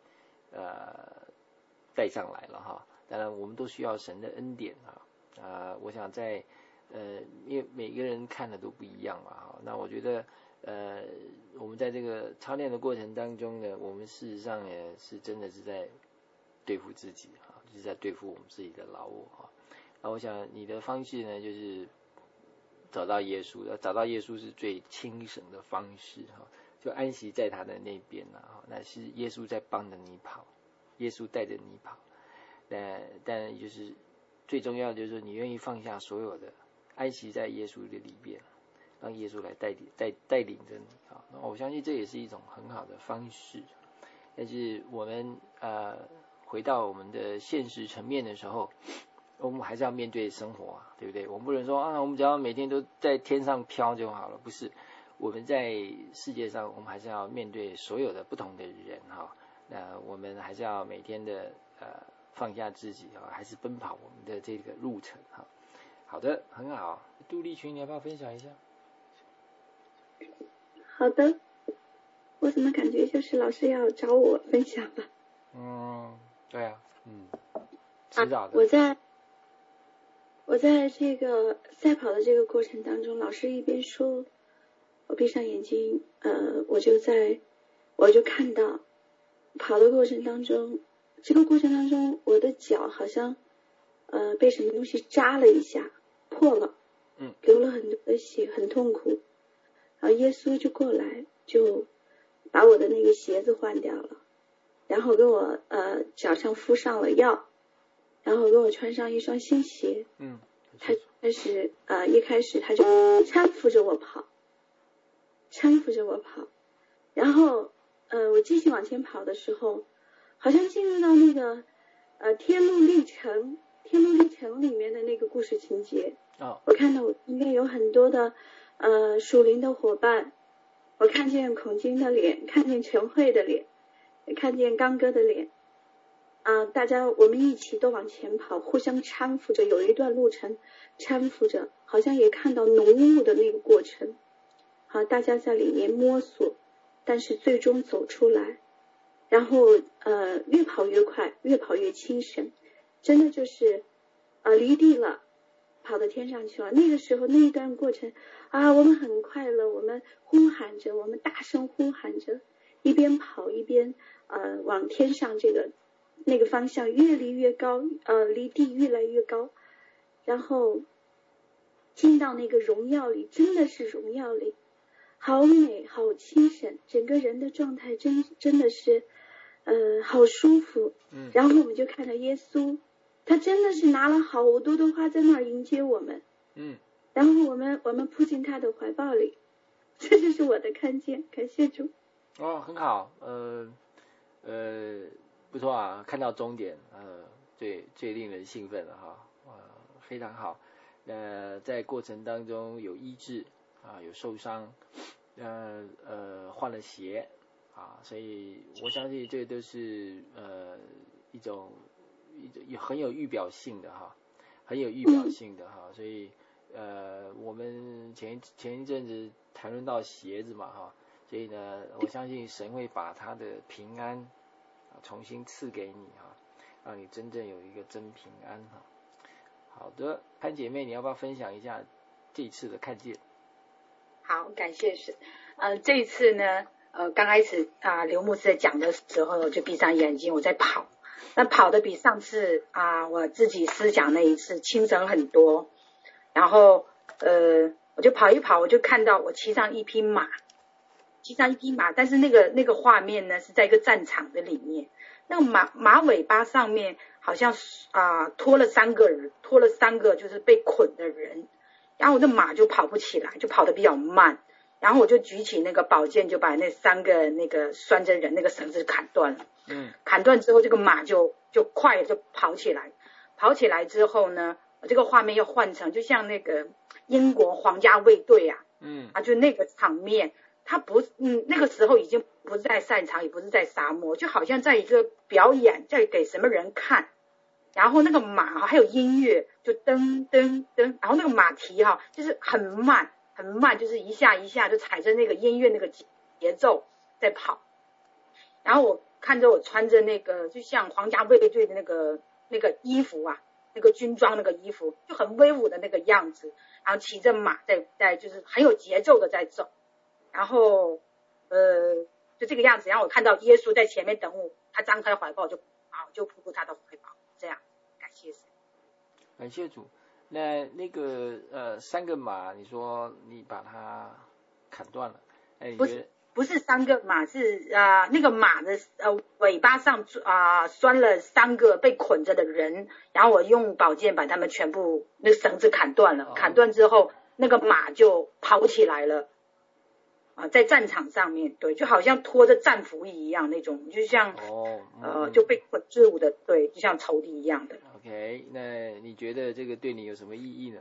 Speaker 1: 带上来了哈。当然，我们都需要神的恩典我想在因为每个人看的都不一样嘛那我觉得我们在这个操练的过程当中呢，我们事实上也是真的是在对付自己就是在对付我们自己的老我那我想你的方式呢，就是找到耶稣，找到耶稣是最轻省的方式就安息在他的那边那是耶稣在帮着你跑，耶稣带着你跑。但就是最重要的就是说，你愿意放下所有的，安息在耶稣的里边，让耶稣来带领着你那我相信这也是一种很好的方式。但是我们回到我们的现实层面的时候，我们还是要面对生活对不对？我们不能说我们只要每天都在天上飘就好了，不是。我们在世界上，我们还是要面对所有的不同的人那我们还是要每天的放下自己还是奔跑我们的这个路程好的，很好。杜丽群，你要不要分享一下？
Speaker 8: 好的，我怎么感觉就是老师要找我分享了？
Speaker 1: 对啊，迟早的。
Speaker 8: 我在这个赛跑的这个过程当中，老师一边说，我闭上眼睛，我就看到跑的过程当中，这个过程当中，我的脚好像被什么东西扎了一下，破了，流了很多的血，很痛苦。然后耶稣就过来，就把我的那个鞋子换掉了， 然后给我脚上敷上了药，然后给我穿上一双新鞋。他一开始他就搀扶着我跑，然后我继续往前跑的时候，好像进入到那个天路历程里面的那个故事情节。我看到我身边有很多的属灵的伙伴，我看见孔金的脸，看见陈慧的脸，也看见刚哥的脸。大家我们一起都往前跑，互相搀扶着，有一段路程搀扶着，好像也看到浓雾的那个过程。大家在里面摸索，但是最终走出来，然后越跑越快，越跑越精神，真的就是离地了，跑到天上去了。那个时候那一段过程我们很快乐，我们呼喊着，我们大声呼喊着，一边跑一边往天上那个方向越离越高，离地越来越高，然后进到那个荣耀里，真的是荣耀里，好美好清神，整个人的状态真的是好舒服。然后我们就看到耶稣，他真的是拿了好多的花在那儿迎接我们。然后我们扑进他的怀抱里，这就是我的看见。感谢主。
Speaker 1: 很好，不错啊，看到终点，最令人兴奋了哈，非常好。在过程当中有医治有受伤，换了鞋所以我相信这都是一种很有预表性的哈，所以我们前一阵子谈论到鞋子嘛哈，所以呢，我相信神会把他的平安重新赐给你让你真正有一个真平安好的，潘姐妹，你要不要分享一下这一次的看见？
Speaker 2: 好，感谢神。这一次呢，刚开始刘牧师在讲的时候，我就闭上眼睛，我在跑。那跑的比上次我自己思想那一次轻省很多。然后我就跑一跑，我就看到我骑上一匹马，但是那个画面呢是在一个战场的里面，那个马尾巴上面好像拖了三个就是被捆的人，然后我的马就跑不起来，就跑得比较慢，然后我就举起那个宝剑，就把那三个那个拴着人那个绳子砍断了。砍断之后，这个马就快就跑起来之后呢，这个画面又换成就像那个英国皇家卫队就那个场面，他那个时候已经不是在赛场，也不是在沙漠，就好像在一个表演，在给什么人看。然后那个马还有音乐，就噔噔噔，然后那个马蹄就是很慢，就是一下一下就踩着那个音乐那个节奏在跑。然后我看着我穿着那个就像皇家卫队的那个衣服那个军装那个衣服，就很威武的那个样子，然后骑着马在就是很有节奏的在走。然后就这个样子，然后我看到耶稣在前面等我，他张开怀抱就扑入他的怀抱，这样。感谢神，
Speaker 1: 感谢主。那个三个马，你说你把它砍断了，
Speaker 2: 不是三个马，是那个马的尾巴上拴了三个被捆着的人，然后我用宝剑把他们全部那个绳子砍断了。砍断之后，那个马就跑起来了。在战场上面，对，就好像拖着战俘一样那种，就像就被捆制舞的，对，就像仇敌一样的。
Speaker 1: OK， 那你觉得这个对你有什么意义呢？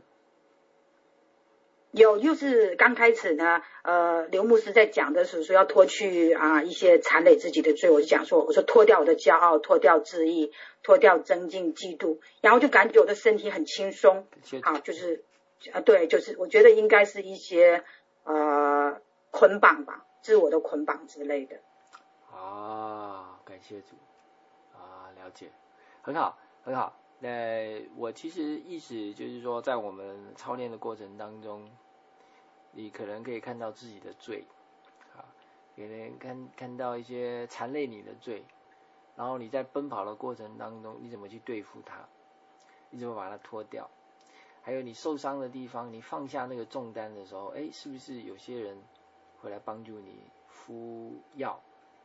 Speaker 2: 就是刚开始呢，刘牧师在讲的时候说要脱去一些残累自己的罪，我就讲说，我说脱掉我的骄傲，脱掉自义，脱掉争竞嫉妒，然后就感觉我的身体很轻松。就是对，就是我觉得应该是一些捆绑吧，自我的捆绑之类的。
Speaker 1: 感谢主了解，很好很好。那我其实意思就是说，在我们操练的过程当中，你可能可以看到自己的罪可能看到一些缠累你的罪，然后你在奔跑的过程当中，你怎么去对付它，你怎么把它脱掉，还有你受伤的地方，你放下那个重担的时候，是不是有些人会来帮助你敷药，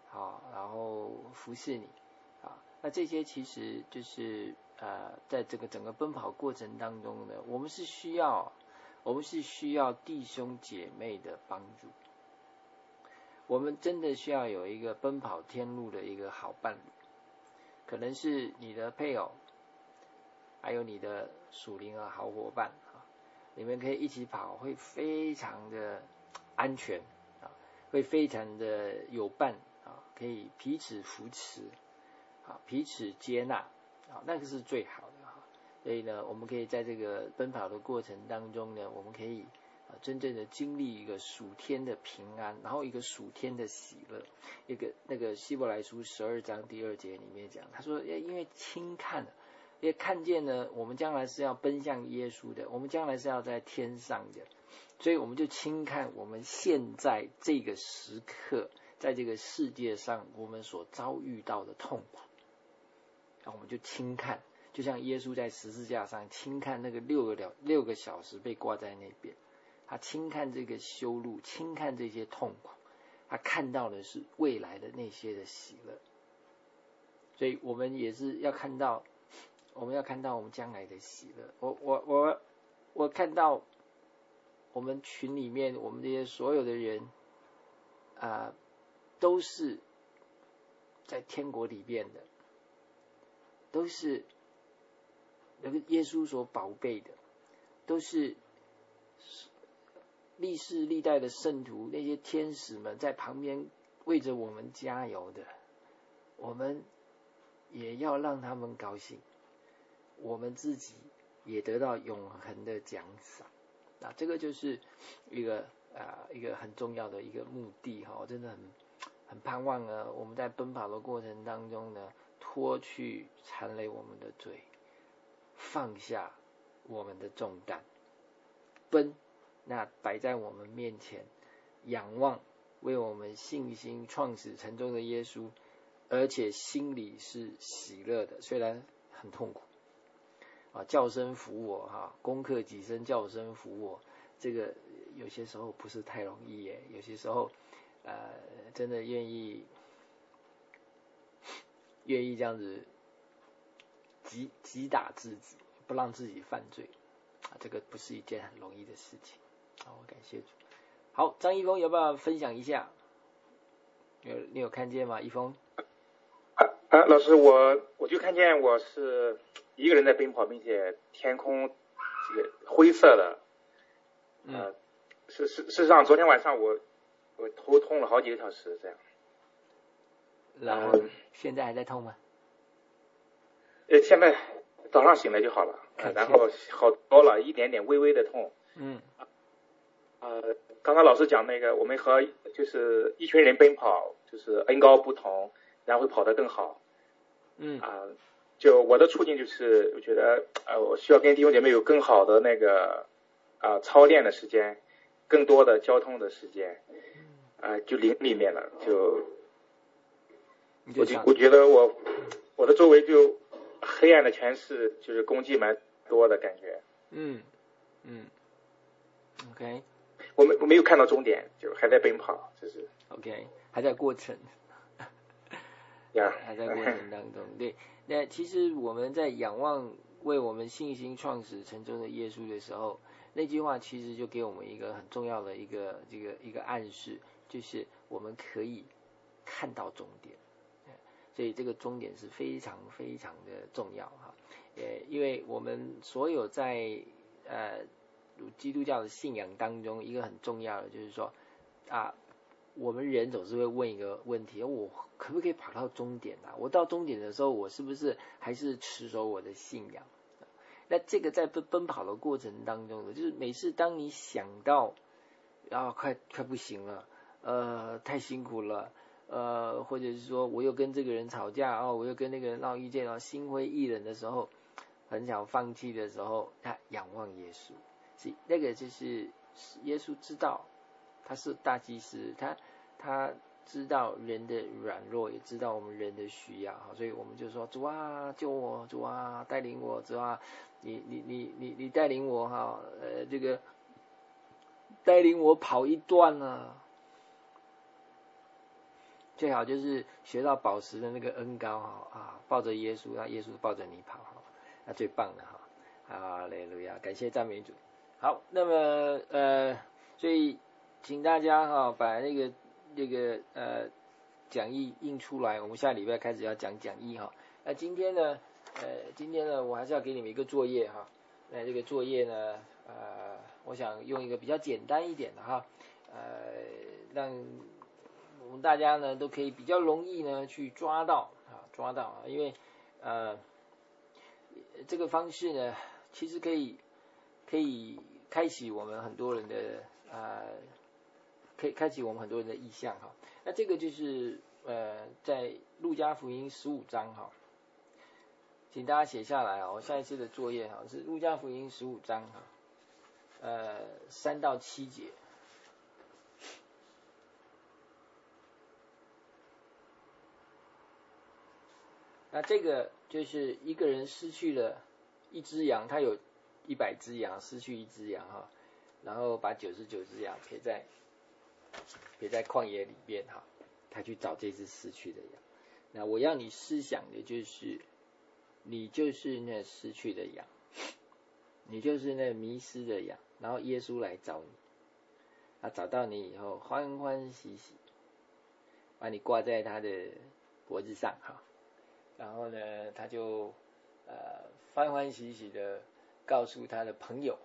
Speaker 1: 好，然后服侍你，啊，那这些其实就是在这个整个奔跑过程当中呢，我们是需要弟兄姐妹的帮助，我们真的需要有一个奔跑天路的一个好伴侣，可能是你的配偶，还有你的属灵的好伙伴啊，你们可以一起跑，会非常的安全啊，会非常的有伴啊，可以彼此扶持啊，彼此接纳啊，那个是最好的啊。所以呢，我们可以在这个奔跑的过程当中呢，我们可以真正的经历一个属天的平安，然后一个属天的喜乐。一个那个希伯来书12章第2节里面讲，他说因为轻看了，因为看见呢，我们将来是要奔向耶稣的，我们将来是要在天上的，所以我们就轻看我们现在这个时刻在这个世界上我们所遭遇到的痛苦，然后我们就轻看，就像耶稣在十字架上轻看那个6个小时被挂在那边，他轻看这个羞辱，轻看这些痛苦，他看到的是未来的那些的喜乐。所以我们也是要看到，我们将来的喜乐。我看到我们群里面我们这些所有的人都是在天国里面的，都是那个耶稣所宝贝的，都是历世历代的圣徒，那些天使们在旁边为着我们加油的，我们也要让他们高兴，我们自己也得到永恒的奖赏。那这个就是一个很重要的一个目的哈，我真的很盼望呢，我们在奔跑的过程当中呢，脱去缠累我们的罪，放下我们的重担，奔那摆在我们面前，仰望为我们信心创始成终的耶稣，而且心里是喜乐的，虽然很痛苦叫声服我攻克己身，叫声服我，这个有些时候不是太容易耶，有些时候真的愿意这样子击打自己，不让自己犯罪这个不是一件很容易的事情。好，感谢主。好，张一峰有办法分享一下？你有看见吗？一峰？
Speaker 9: 老师，我就看见我是一个人在奔跑，并且天空这个灰色的。事实上，昨天晚上我头痛了好几个小时，这样。
Speaker 1: 然后现在还在痛吗？
Speaker 9: 现在早上醒来就好了，然后好多了，一点点微微的痛。刚刚老师讲那个，我们和就是一群人奔跑，就是恩高不同，然后会跑得更好。就我的处境就是，我觉得我需要跟弟兄姐妹有更好的那个操练的时间，更多的交通的时间，就灵里面了，我觉得我的周围就黑暗的全是就是攻击蛮多的感觉。
Speaker 1: OK，
Speaker 9: 我没有看到终点，就还在奔跑，就是
Speaker 1: OK， 还在过程。还在过程当中。对，那其实我们在仰望为我们信心创始成终的耶稣的时候，那句话其实就给我们一个很重要的一个暗示，就是我们可以看到终点。所以这个终点是非常非常的重要哈。因为我们所有在基督教的信仰当中，一个很重要的就是说我们人总是会问一个问题，我可不可以跑到终点我到终点的时候，我是不是还是持守我的信仰？那这个在奔跑的过程当中呢，就是每次当你想到快不行了，太辛苦了，或者是说我又跟这个人吵架我又跟那个人闹意见心灰意冷的时候，很想放弃的时候，他仰望耶稣，所以那个就是耶稣知道他是大祭司，他知道人的软弱，也知道我们人的需要，所以我们就说主啊救我，主啊带领我，主啊你带领我这个带领我跑一段最好就是学到宝石的那个恩膏哈抱着耶稣，让耶稣抱着你跑哈，那最棒的哈。哈利路亚，感谢赞美主。好，那么所以请大家哈把那个讲义印出来，我们下礼拜开始要讲讲义哈。那今天呢我还是要给你们一个作业哈。那这个作业呢我想用一个比较简单一点的哈，让我们大家呢都可以比较容易呢去抓到，因为这个方式呢其实可以开启我们很多人的可以开启我们很多人的意向哈。那这个就是在路加福音15章哈，请大家写下来啊。我下一次的作业哈是路加福音15章哈，3到7节。那这个就是一个人失去了一只羊，他有100只羊，失去1只羊哈，然后把99只羊撇在旷野里面哈，他去找这只失去的羊。那我要你思想的就是你就是那失去的羊，你就是那迷失的羊，然后耶稣来找你，他找到你以后欢欢喜喜把你挂在他的脖子上哈，然后呢他就欢欢喜喜的告诉他的朋友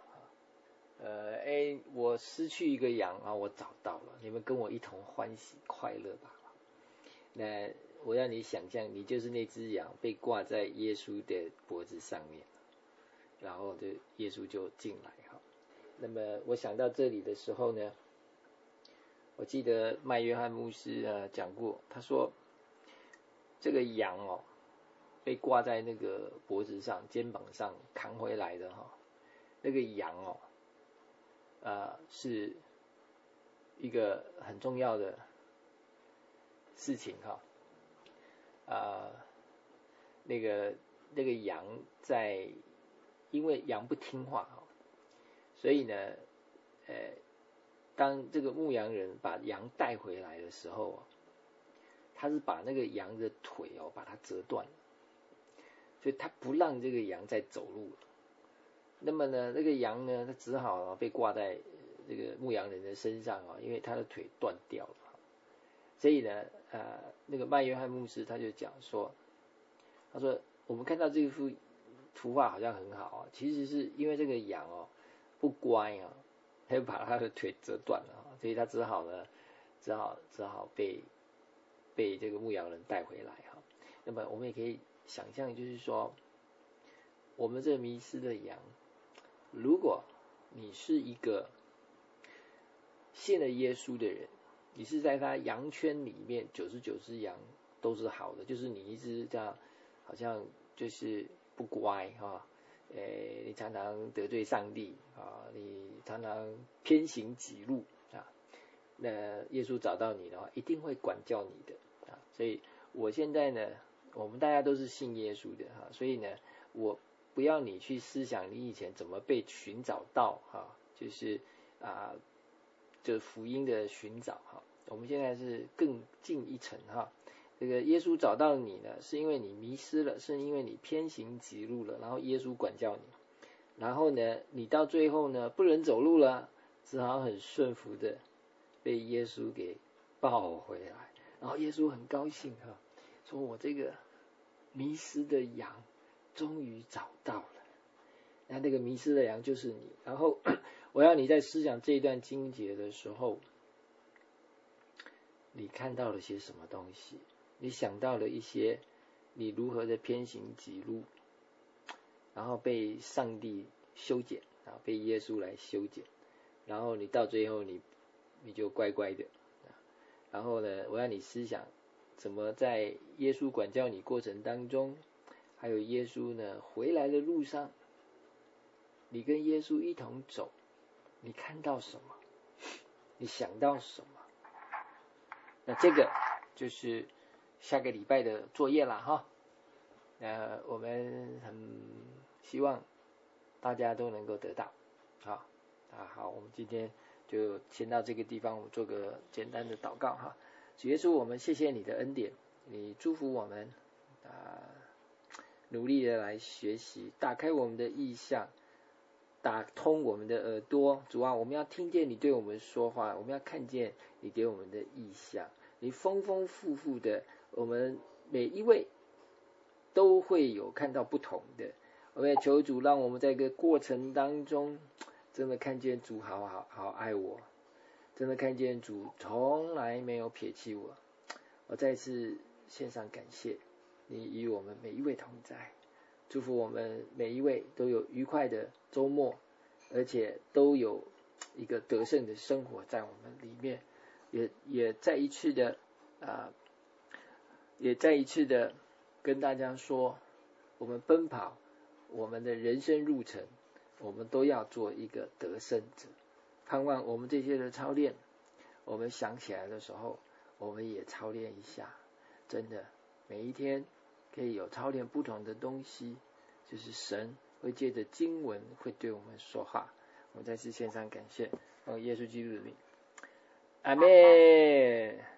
Speaker 1: 我失去一个羊啊，我找到了，你们跟我一同欢喜快乐吧。那我让你想象你就是那只羊被挂在耶稣的脖子上面，然后耶稣就进来哈。那么我想到这里的时候呢，我记得麦约翰牧师讲过，他说这个羊被挂在那个脖子上肩膀上扛回来的哈，那个羊是一个很重要的事情哈。那个羊因为羊不听话所以呢当这个牧羊人把羊带回来的时候他是把那个羊的腿把它折断了，所以他不让这个羊再走路了。那么呢那个羊呢它只好被挂在这个牧羊人的身上因为他的腿断掉了。所以呢那个麦约翰牧师他就讲说，他说我们看到这幅图画好像很好其实是因为这个羊不乖他就把他的腿折断了所以他只好被这个牧羊人带回来那么我们也可以想象，就是说我们这迷失的羊，如果你是一个信了耶稣的人，你是在他羊圈里面99只羊都是好的，就是你一直这样好像就是不乖你常常得罪上帝你常常偏行己路那耶稣找到你的话一定会管教你的所以我现在呢我们大家都是信耶稣的所以呢我不要你去思想你以前怎么被寻找到就是就是福音的寻找我们现在是更进一层这个耶稣找到你呢是因为你迷失了，是因为你偏行己路了，然后耶稣管教你，然后呢你到最后呢不能走路了，只好很顺服的被耶稣给抱回来，然后耶稣很高兴说我这个迷失的羊终于找到了，那个迷失的羊就是你。然后我要你在思想这一段经节的时候，你看到了些什么东西，你想到了一些你如何的偏行己路，然后被上帝修剪被耶稣来修剪，然后你到最后你就乖乖的然后呢我要你思想怎么在耶稣管教你过程当中，还有耶稣呢回来的路上，你跟耶稣一同走，你看到什么，你想到什么，那这个就是下个礼拜的作业啦我们很希望大家都能够得到好，我们今天就先到这个地方，我们做个简单的祷告主耶稣，我们谢谢你的恩典，你祝福我们努力的来学习，打开我们的意象，打通我们的耳朵。主啊，我们要听见你对我们说话，我们要看见你给我们的意象，你丰丰富富的，我们每一位都会有看到不同的。我们也求主让我们在这个过程当中真的看见主好爱我，真的看见主从来没有撇弃我。我再次献上感谢，你与我们每一位同在，祝福我们每一位都有愉快的周末，而且都有一个得胜的生活在我们里面。也再一次的跟大家说，我们奔跑我们的人生路程，我们都要做一个得胜者。盼望我们这些的操练，我们想起来的时候，我们也操练一下。真的，每一天可以有操练不同的东西，就是神会借着经文会对我们说话。我再次献上感谢，耶稣基督的名，阿们。